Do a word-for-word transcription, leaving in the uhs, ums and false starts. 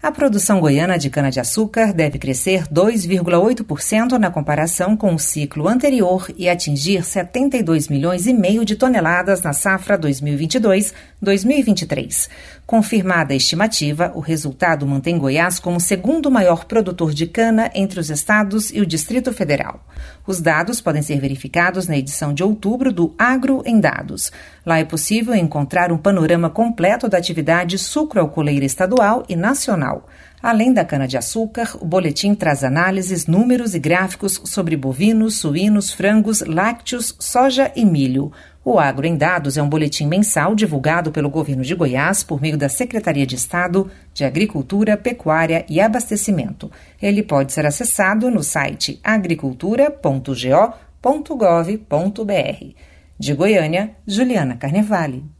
A produção goiana de cana-de-açúcar deve crescer dois vírgula oito por cento na comparação com o ciclo anterior e atingir setenta e dois milhões e meio de toneladas na safra dois mil e vinte e dois a dois mil e vinte e três. Confirmada a estimativa, o resultado mantém Goiás como o segundo maior produtor de cana entre os estados e o Distrito Federal. Os dados podem ser verificados na edição de outubro do Agro em Dados. Lá é possível encontrar um panorama completo da atividade sucroalcooleira estadual e nacional. Além da cana-de-açúcar, o boletim traz análises, números e gráficos sobre bovinos, suínos, frangos, lácteos, soja e milho. O Agro em Dados é um boletim mensal divulgado pelo governo de Goiás por meio da Secretaria de Estado de Agricultura, Pecuária e Abastecimento. Ele pode ser acessado no site agricultura ponto go ponto gov ponto br. De Goiânia, Juliana Carnevale.